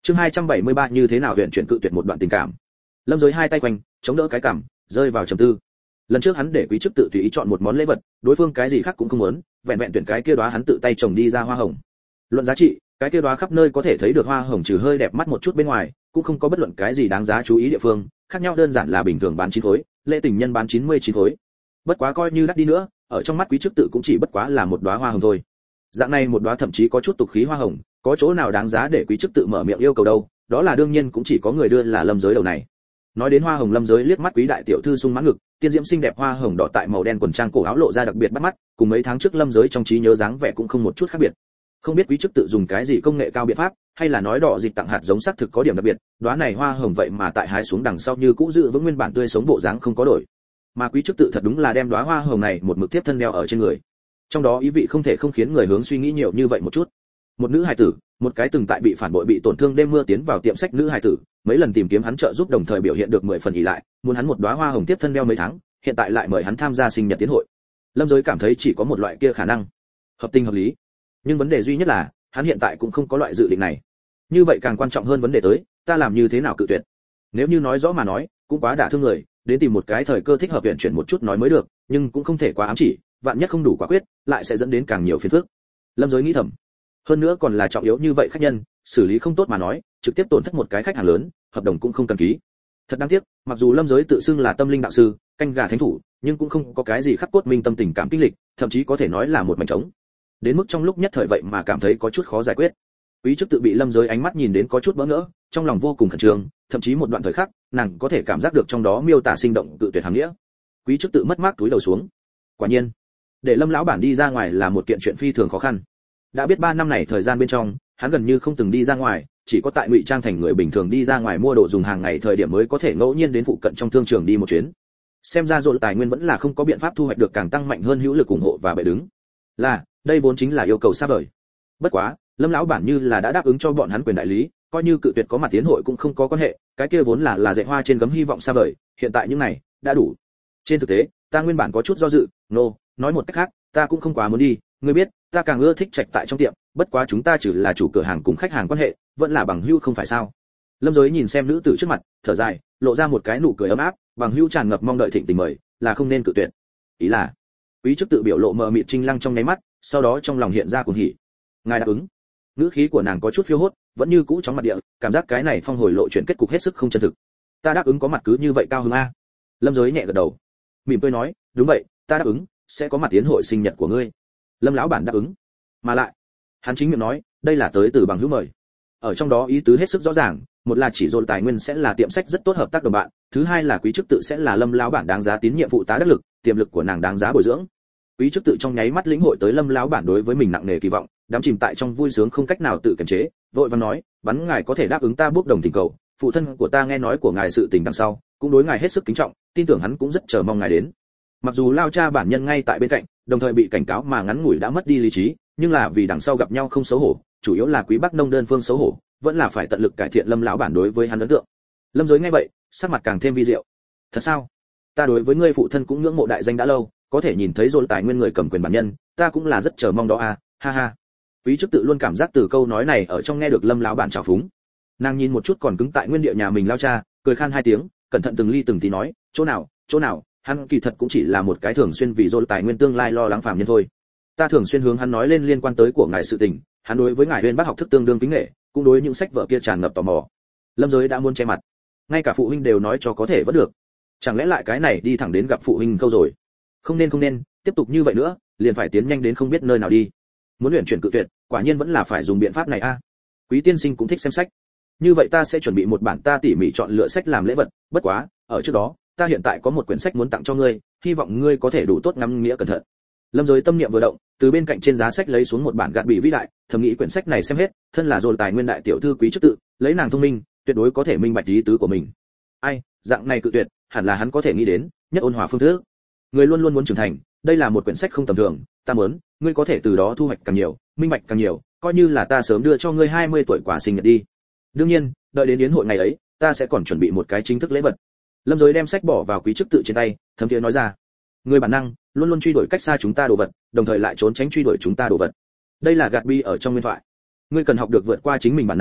Chương 273 như thế nào huyện chuyển cự tuyệt một đoạn tình cảm. Lâm Giới hai tay quanh, chống đỡ cái cằm, rơi vào trầm tư. Lần trước hắn để quý chức tự tùy ý chọn một món lễ vật, đối phương cái gì khác cũng không muốn, vẹn vẹn tuyển cái kia đóa hắn tự tay trồng đi ra hoa hồng. Luận giá trị, cái kia đóa khắp nơi có thể thấy được hoa hồng trừ hơi đẹp mắt một chút bên ngoài, cũng không có bất luận cái gì đáng giá chú ý địa phương, khác nhau đơn giản là bình thường bán 9 khối, lễ tình nhân bán 99 khối. Bất quá coi như đắt đi nữa, ở trong mắt quý chức tự cũng chỉ bất quá là một đóa hoa hồng thôi. Dạng này một đóa thậm chí có chút tục khí hoa hồng, có chỗ nào đáng giá để quý chức tự mở miệng yêu cầu đâu, đó là đương nhiên cũng chỉ có người đưa là Lâm Giới đầu này. Nói đến hoa hồng, Lâm Giới liếc mắt quý đại tiểu thư sung mãn ngực, tiên diễm xinh đẹp hoa hồng đỏ tại màu đen quần trang cổ áo lộ ra đặc biệt bắt mắt, cùng mấy tháng trước Lâm Giới trong trí nhớ dáng vẻ cũng không một chút khác biệt. Không biết quý chức tự dùng cái gì công nghệ cao biện pháp, hay là nói đỏ dịch tặng hạt giống xác thực có điểm đặc biệt, đóa này hoa hồng vậy mà tại hái xuống đằng sau như cũ giữ vững nguyên bản tươi sống bộ dáng không có đổi. Mà quý chức tự thật đúng là đem đóa hoa hồng này một mực tiếp thân đeo ở trên người. Trong đó ý vị không thể không khiến người hướng suy nghĩ nhiều như vậy một chút. Một nữ hài tử, một cái từng tại bị phản bội bị tổn thương đêm mưa tiến vào tiệm sách nữ hài tử, mấy lần tìm kiếm hắn trợ giúp đồng thời biểu hiện được 10 phần ỷ lại, muốn hắn một đóa hoa hồng tiếp thân đeo mấy tháng, hiện tại lại mời hắn tham gia sinh nhật tiến hội. Lâm Giới cảm thấy chỉ có một loại kia khả năng, hợp tình hợp lý. Nhưng vấn đề duy nhất là, hắn hiện tại cũng không có loại dự định này. Như vậy càng quan trọng hơn vấn đề tới, ta làm như thế nào cự tuyệt? Nếu như nói rõ mà nói, cũng quá đả thương người, đến tìm một cái thời cơ thích hợp huyện chuyển một chút nói mới được, nhưng cũng không thể quá ám chỉ, vạn nhất không đủ quả quyết, lại sẽ dẫn đến càng nhiều phiền phức. Lâm Giới nghĩ thầm. Hơn nữa còn là trọng yếu như vậy khách nhân, xử lý không tốt mà nói, trực tiếp tổn thất một cái khách hàng lớn, hợp đồng cũng không cần ký. Thật đáng tiếc, mặc dù Lâm Giới tự xưng là tâm linh đạo sư, canh gà thánh thủ, nhưng cũng không có cái gì khắc cốt minh tâm tình cảm kinh lịch, thậm chí có thể nói là một mảnh trống. Đến mức trong lúc nhất thời vậy mà cảm thấy có chút khó giải quyết. Quý chức tự bị Lâm Giới ánh mắt nhìn đến có chút bỡ ngỡ, trong lòng vô cùng khẩn trương, thậm chí một đoạn thời khắc, nàng có thể cảm giác được trong đó miêu tả sinh động tự tuyệt hàm nghĩa. Quý chức tự mất mát túi đầu xuống. Quả nhiên, để Lâm lão bản đi ra ngoài là một kiện chuyện phi thường khó khăn. Đã biết 3 năm này thời gian bên trong, hắn gần như không từng đi ra ngoài, chỉ có tại ngụy trang thành người bình thường đi ra ngoài mua đồ dùng hàng ngày thời điểm mới có thể ngẫu nhiên đến phụ cận trong thương trường đi một chuyến. Xem ra dồn tài nguyên vẫn là không có biện pháp thu hoạch được càng tăng mạnh hơn hữu lực ủng hộ và bệ đứng. Là, đây vốn chính là yêu cầu xa vời. Bất quá, Lâm lão bản như là đã đáp ứng cho bọn hắn quyền đại lý, coi như cự tuyệt có mặt tiến hội cũng không có quan hệ, cái kia vốn là dạy hoa trên gấm hy vọng xa vời, hiện tại những này đã đủ. Trên thực tế, ta nguyên bản có chút do dự, nói một cách khác, ta cũng không quá muốn đi, ngươi biết, ta càng ưa thích trạch tại trong tiệm, bất quá chúng ta chỉ là chủ cửa hàng cùng khách hàng quan hệ, vẫn là bằng hữu không phải sao? Lâm Giới nhìn xem nữ tử trước mặt, thở dài, lộ ra một cái nụ cười ấm áp, bằng hữu tràn ngập mong đợi thịnh tình mời, là không nên cự tuyệt. Ý là, quý chức tự biểu lộ mờ mịt trinh lăng trong nháy mắt, sau đó trong lòng hiện ra cuồng hỉ. Ngài đáp ứng. Ngữ khí của nàng có chút phiêu hốt, vẫn như cũ chóng mặt địa, cảm giác cái này phong hồi lộ chuyện kết cục hết sức không chân thực. Ta đáp ứng có mặt cứ như vậy cao hứng a. Lâm Giới nhẹ gật đầu, mỉm cười nói, đúng vậy, ta đáp ứng, sẽ có mặt tiến hội sinh nhật của ngươi. Lâm lão bản đáp ứng. Mà lại, hắn chính miệng nói, đây là tới từ bằng hữu mời. Ở trong đó ý tứ hết sức rõ ràng, một là chỉ dồn tài nguyên sẽ là tiệm sách rất tốt hợp tác đồng bạn, thứ hai là quý chức tự sẽ là Lâm lão bản đáng giá tín nhiệm phụ tá đắc lực, tiềm lực của nàng đáng giá bồi dưỡng. Quý chức tự trong nháy mắt lĩnh hội tới Lâm lão bản đối với mình nặng nề kỳ vọng, đắm chìm tại trong vui sướng không cách nào tự kiềm chế, vội vàng nói, bắn ngài có thể đáp ứng ta bước đồng tình cầu, phụ thân của ta nghe nói của ngài sự tình đằng sau, cũng đối ngài hết sức kính trọng, tin tưởng hắn cũng rất chờ mong ngài đến. Mặc dù lao cha bản nhân ngay tại bên cạnh, đồng thời bị cảnh cáo mà ngắn ngủi đã mất đi lý trí, nhưng là vì đằng sau gặp nhau không xấu hổ, chủ yếu là quý bắc nông đơn phương xấu hổ, vẫn là phải tận lực cải thiện Lâm lão bản đối với hắn ấn tượng. Lâm Giới nghe vậy, sắc mặt càng thêm vi diệu. Thật sao? Ta đối với ngươi phụ thân cũng ngưỡng mộ đại danh đã lâu, có thể nhìn thấy dồn tài nguyên người cầm quyền bản nhân, ta cũng là rất chờ mong đó a, ha ha. Quý chức tự luôn cảm giác từ câu nói này ở trong nghe được Lâm lão bản trào phúng. Nàng nhìn một chút còn cứng tại nguyên địa nhà mình lao cha, cười khan 2 tiếng, cẩn thận từng ly từng tí nói, chỗ nào, hắn kỳ thật cũng chỉ là một cái thường xuyên vì dồn tài nguyên tương lai lo lắng phàm nhân thôi. Ta thường xuyên hướng hắn nói lên liên quan tới của ngài sự tình, hắn đối với ngài Huyên Bác học thức tương đương kính nể, cũng đối những sách vở kia tràn ngập tò mò. Lâm Giới đã muốn che mặt, ngay cả phụ huynh đều nói cho có thể vẫn được, chẳng lẽ lại cái này đi thẳng đến gặp phụ huynh câu rồi? Không nên, tiếp tục như vậy nữa, liền phải tiến nhanh đến không biết nơi nào đi. Muốn luyện chuyển cự tuyệt, quả nhiên vẫn là phải dùng biện pháp này a. Quý tiên sinh cũng thích xem sách, như vậy ta sẽ chuẩn bị một bản ta tỉ mỉ chọn lựa sách làm lễ vật, bất quá, ở trước đó, ta hiện tại có một quyển sách muốn tặng cho ngươi, hy vọng ngươi có thể đủ tốt ngắm nghĩa cẩn thận. Lâm Giới tâm niệm vừa động, từ bên cạnh trên giá sách lấy xuống một bản gạt bị vĩ đại, thầm nghĩ quyển sách này xem hết, thân là dồn tài nguyên đại tiểu thư quý chức tự, lấy nàng thông minh, tuyệt đối có thể minh bạch ý tứ của mình. Ai, dạng này cự tuyệt, hẳn là hắn có thể nghĩ đến, nhất ôn hòa phương thức. Người luôn luôn muốn trưởng thành, đây là một quyển sách không tầm thường, ta muốn, ngươi có thể từ đó thu hoạch càng nhiều, minh bạch càng nhiều, coi như là ta sớm đưa cho ngươi 20 tuổi quả sinh nhật đi. Đương nhiên, đợi đến yến hội ngày ấy, ta sẽ còn chuẩn bị một cái chính thức lễ vật. Lâm Giới đem sách bỏ vào quý chức tự trên tay, thấm thiế nói ra, người bản năng luôn luôn truy đuổi cách xa chúng ta đồ vật, đồng thời lại trốn tránh truy đuổi chúng ta đồ vật. Đây là gạt bi ở trong nguyên thoại. Ngươi cần học được vượt qua chính mình bản năng,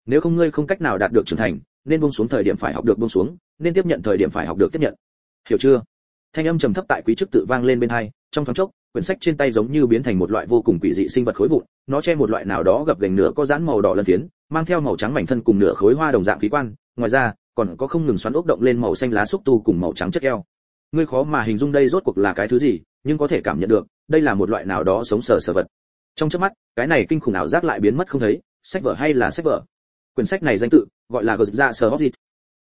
nếu không ngươi không cách nào đạt được trưởng thành, nên buông xuống thời điểm phải học được buông xuống, nên tiếp nhận thời điểm phải học được tiếp nhận. Hiểu chưa? Thanh âm trầm thấp tại quý chức tự vang lên bên tai, trong thoáng chốc, quyển sách trên tay giống như biến thành một loại vô cùng quỷ dị sinh vật khối vụn, nó che một loại nào đó gập ghềnh nửa có dán màu đỏ lân phiến, mang theo màu trắng mảnh thân cùng nửa khối hoa đồng dạng khí quan, ngoài ra, còn có không ngừng xoắn ốc động lên màu xanh lá xúc tu cùng màu trắng chất keo. Ngươi khó mà hình dung đây rốt cuộc là cái thứ gì, nhưng có thể cảm nhận được, đây là một loại nào đó sống sờ sờ vật. Trong chớp mắt, cái này kinh khủng ảo giác lại biến mất không thấy, sách vở hay là sách vở. Quyển sách này danh tự gọi là Gothic Sở Hobsit,